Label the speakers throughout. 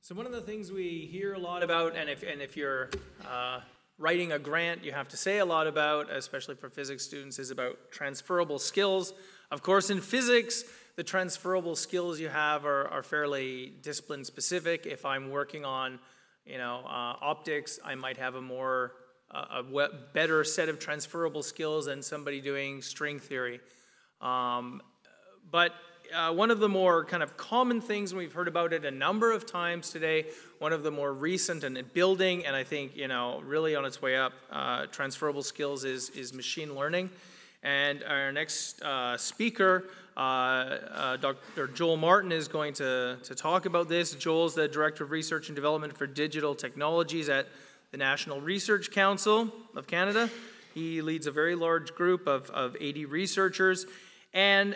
Speaker 1: So one of the things we hear a lot about, and if you're writing a grant, you have to say a lot about, especially for physics students, is about transferable skills. Of course, in physics, the transferable skills you have are fairly discipline specific. If I'm working on, optics, I might have a better set of transferable skills than somebody doing string theory. But one of the more kind of common things, and we've heard about it a number of times today, one of the more recent and building, and I think, really on its way up, transferable skills is machine learning. And our next speaker, Dr. Joel Martin, is going to talk about this. Joel's the Director of Research and Development for Digital Technologies at the National Research Council of Canada. He leads a very large group of 80 researchers, and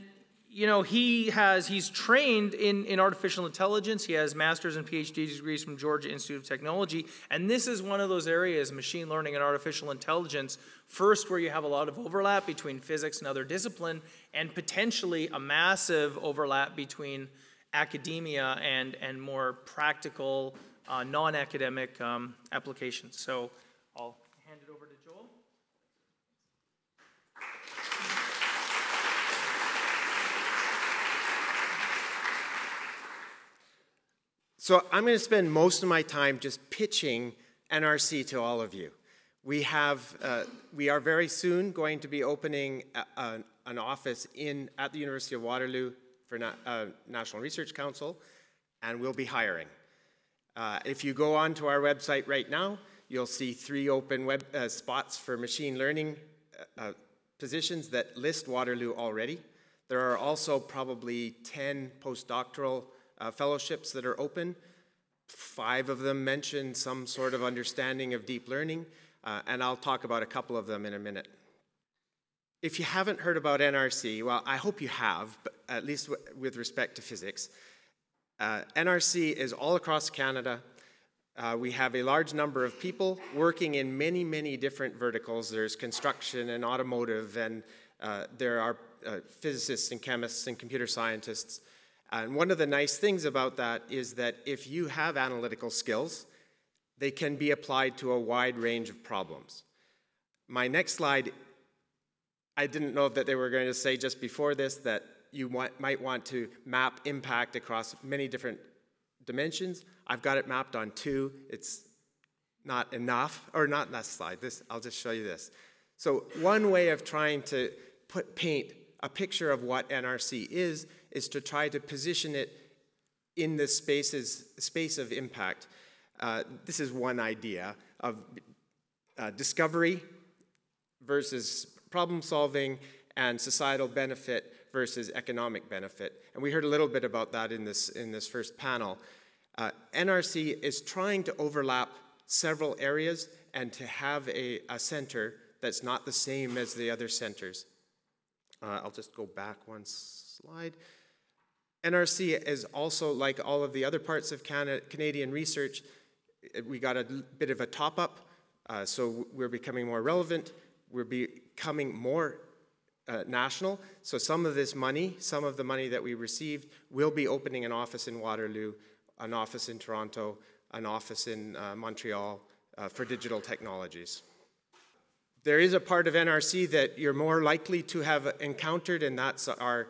Speaker 1: he's trained in artificial intelligence. He has master's and PhD degrees from Georgia Institute of Technology, and this is one of those areas, machine learning and artificial intelligence, first where you have a lot of overlap between physics and other discipline, and potentially a massive overlap between academia and more practical, non-academic applications. So I'll hand it over to Joel.
Speaker 2: So I'm going to spend most of my time just pitching NRC to all of you. We are very soon going to be opening an office at the University of Waterloo for National Research Council, and we'll be hiring. If you go onto our website right now, you'll see 3 open spots for machine learning positions that list Waterloo already. There are also probably 10 postdoctoral fellowships that are open. 5 of them mention some sort of understanding of deep learning, and I'll talk about a couple of them in a minute. If you haven't heard about NRC, well, I hope you have, but at least with respect to physics. NRC is all across Canada. We have a large number of people working in many, many different verticals. There's construction and automotive, and there are physicists and chemists and computer scientists. And one of the nice things about that is that if you have analytical skills, they can be applied to a wide range of problems. My next slide, I didn't know that they were going to say just before this that you might want to map impact across many different dimensions. I've got it mapped on 2. It's not enough, or not that slide. I'll just show you this. So one way of trying to paint a picture of what NRC is to try to position it in the space of impact. This is one idea of discovery versus problem solving and societal benefit versus economic benefit. And we heard a little bit about that in this first panel. NRC is trying to overlap several areas and to have a center that's not the same as the other centers. I'll just go back one slide. NRC is also, like all of the other parts of Canadian research, we got a bit of a top-up, so we're becoming more relevant. We're becoming more national. So some of the money that we received, will be opening an office in Waterloo, an office in Toronto, an office in Montreal for digital technologies. There is a part of NRC that you're more likely to have encountered, and that's our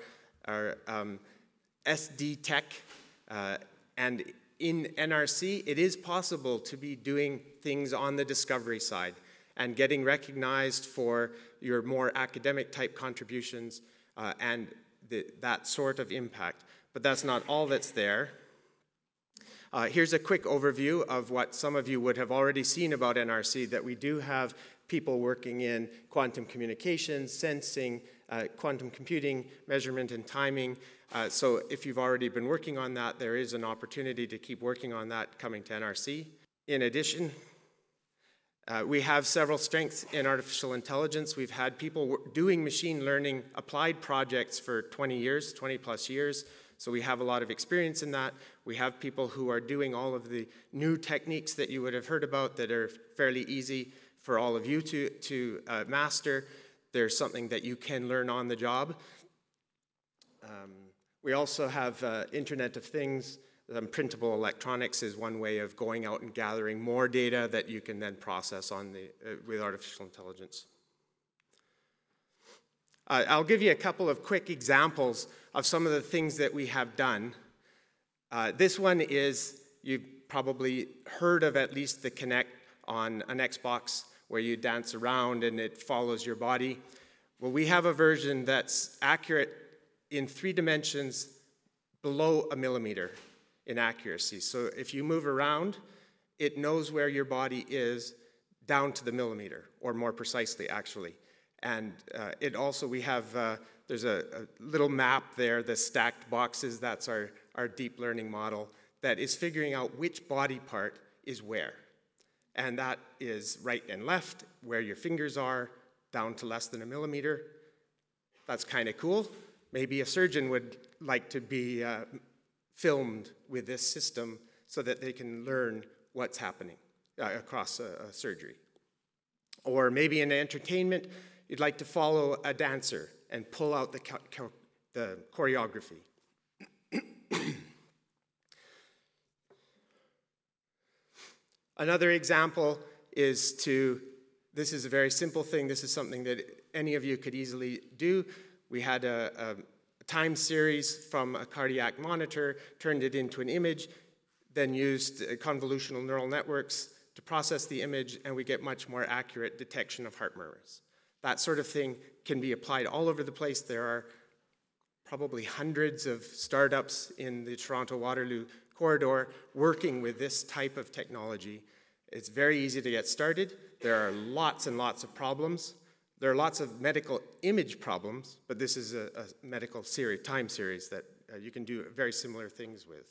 Speaker 2: SD Tech. And in NRC, it is possible to be doing things on the discovery side and getting recognized for your more academic type contributions and that sort of impact. But that's not all that's there. Here's a quick overview of what some of you would have already seen about NRC, that we do have people working in quantum communications, sensing, quantum computing, measurement and timing. So if you've already been working on that, there is an opportunity to keep working on that coming to NRC. In addition, we have several strengths in artificial intelligence. We've had people doing machine learning applied projects for 20 plus years. So we have a lot of experience in that. We have people who are doing all of the new techniques that you would have heard about that are fairly easy for all of you to master. There's something that you can learn on the job. We also have Internet of Things Printable electronics is one way of going out and gathering more data that you can then process with artificial intelligence. I'll give you a couple of quick examples of some of the things that we have done. This one is, you've probably heard of at least the Kinect on an Xbox, where you dance around and it follows your body. Well, we have a version that's accurate in 3 dimensions below a millimeter in accuracy. So if you move around, it knows where your body is down to the millimeter, or more precisely, actually. And it also, we have, there's a little map there, the stacked boxes, that's our deep learning model, that is figuring out which body part is where. And that is right and left, where your fingers are, down to less than a millimeter. That's kind of cool. Maybe a surgeon would like to be filmed with this system so that they can learn what's happening across a surgery. Or maybe in entertainment, you'd like to follow a dancer and pull out the choreography. Another example is this is a very simple thing. This is something that any of you could easily do. We had a time series from a cardiac monitor, turned it into an image, then used convolutional neural networks to process the image, and we get much more accurate detection of heart murmurs. That sort of thing can be applied all over the place. There are probably hundreds of startups in the Toronto-Waterloo corridor working with this type of technology. It's very easy to get started. There are lots and lots of problems. There are lots of medical image problems, but this is a medical time series that you can do very similar things with.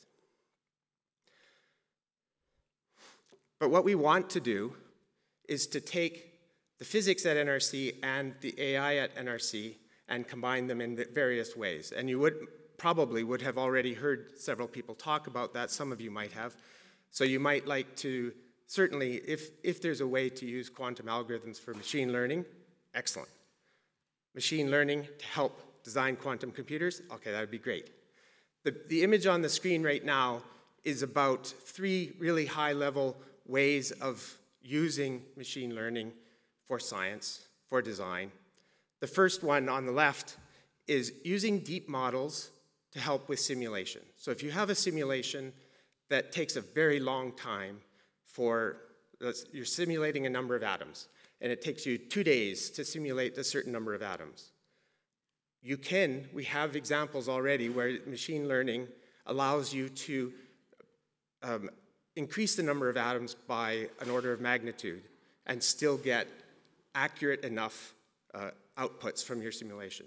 Speaker 2: But what we want to do is to take the physics at NRC and the AI at NRC and combine them in various ways. And you probably would have already heard several people talk about that. Some of you might have. So you might like to, certainly, if there's a way to use quantum algorithms for machine learning, excellent. Machine learning to help design quantum computers, okay, that would be great. The image on the screen right now is about 3 really high-level ways of using machine learning for science, for design. The first one on the left is using deep models to help with simulation. So if you have a simulation that takes a very long time you're simulating a number of atoms, and it takes you 2 days to simulate a certain number of atoms. We have examples already where machine learning allows you to increase the number of atoms by an order of magnitude and still get accurate enough outputs from your simulation.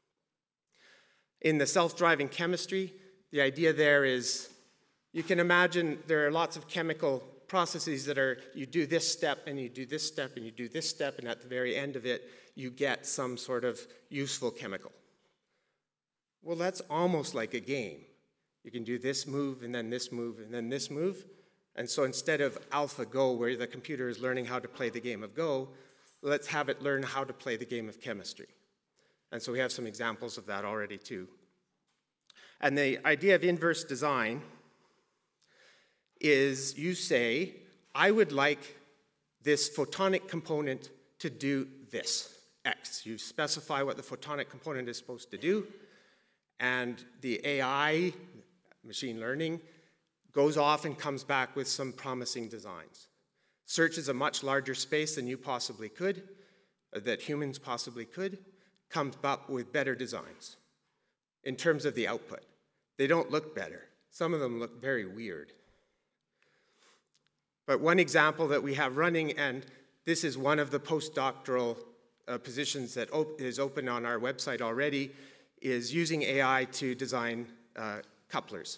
Speaker 2: In the self-driving chemistry, the idea there is, you can imagine there are lots of chemical processes that you do this step, and you do this step, and you do this step, and at the very end of it, you get some sort of useful chemical. Well, that's almost like a game. You can do this move, and then this move, and then this move. And so instead of AlphaGo, where the computer is learning how to play the game of Go, let's have it learn how to play the game of chemistry. And so we have some examples of that already too. And the idea of inverse design is you say, I would like this photonic component to do this, X. You specify what the photonic component is supposed to do, and the AI, machine learning, goes off and comes back with some promising designs. Searches a much larger space than you possibly could, that humans possibly could, comes up with better designs in terms of the output. They don't look better. Some of them look very weird. But one example that we have running, and this is one of the postdoctoral positions that is open on our website already, is using AI to design couplers.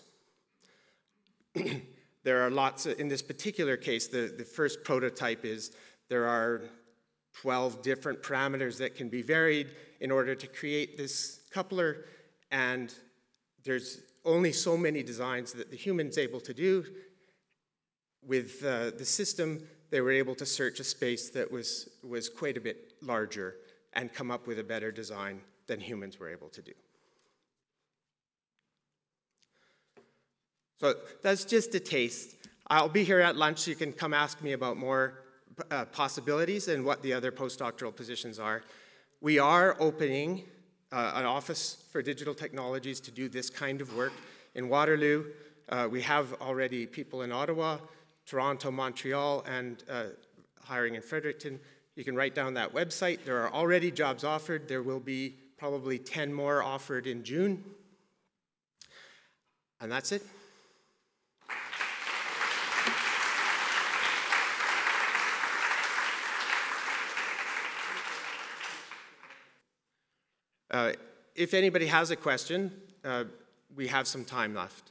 Speaker 2: There are lots, in this particular case, the first prototype is there are 12 different parameters that can be varied in order to create this coupler, and there's only so many designs that the human's able to do. With the system, they were able to search a space that was quite a bit larger and come up with a better design than humans were able to do. So that's just a taste. I'll be here at lunch, so you can come ask me about more possibilities and what the other postdoctoral positions are. We are opening an office for digital technologies to do this kind of work in Waterloo. We have already people in Ottawa, Toronto, Montreal, and hiring in Fredericton. You can write down that website. There are already jobs offered. There will be probably 10 more offered in June. And that's it. If anybody has a question, we have some time left.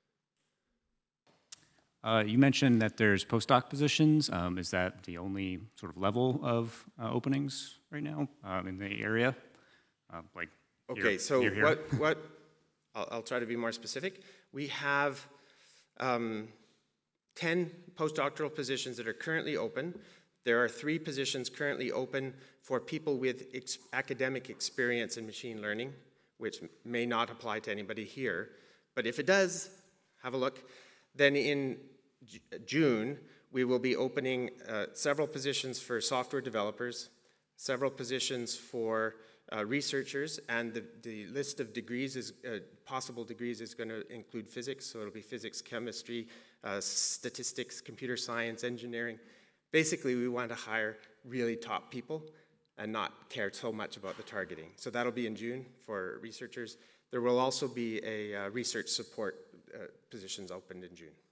Speaker 3: You mentioned that there's postdoc positions. Is that the only sort of level of openings right now in the area?
Speaker 2: Okay, so I'll try to be more specific. We have 10 postdoctoral positions that are currently open. There are 3 positions currently open for people with academic experience in machine learning, which may not apply to anybody here. But if it does, have a look. Then in June, we will be opening several positions for software developers, several positions for researchers, and the list of degrees possible degrees is going to include physics, so it'll be physics, chemistry, statistics, computer science, engineering. Basically, we want to hire really top people and not care so much about the targeting. So that'll be in June for researchers. There will also be a research support positions opened in June.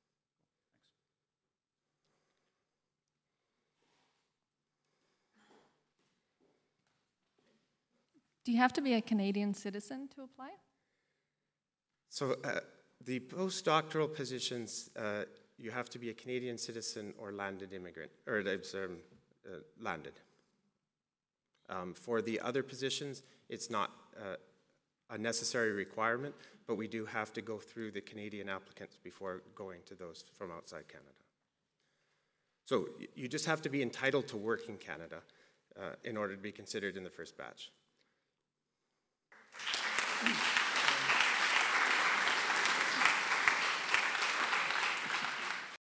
Speaker 4: Do you have to be a Canadian citizen to apply?
Speaker 2: So the postdoctoral positions, you have to be a Canadian citizen or landed immigrant, or landed. For the other positions, it's not a necessary requirement, but we do have to go through the Canadian applicants before going to those from outside Canada. So you just have to be entitled to work in Canada in order to be considered in the first batch.